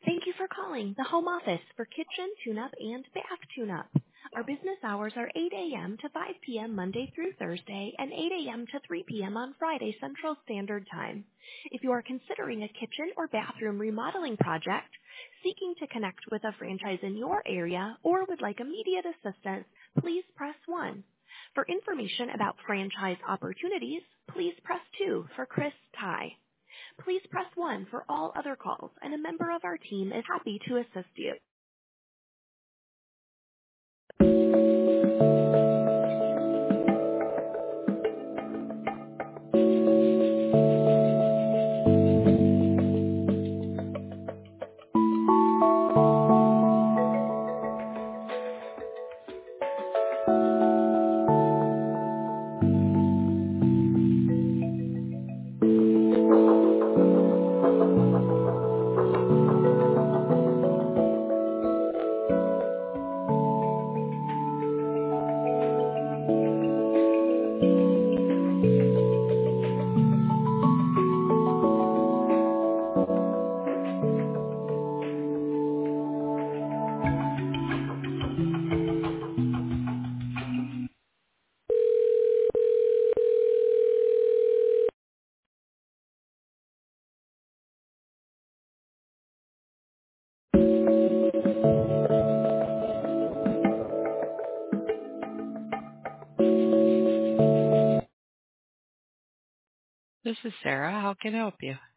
Thank you for calling the home office for kitchen tune-up and bath tune-up. Our business hours are 8 a.m. to 5 p.m. Monday through Thursday and 8 a.m. to 3 p.m. on Friday Central Standard Time. If you are considering a kitchen or bathroom remodeling project, seeking to connect with a franchise in your area, or would like immediate assistance, please press 1. For information about franchise opportunities, please press 2 for Chris Ty. Please press 1 for all other calls, and a member of our team is happy to assist you. This is Sarah. How can I help you?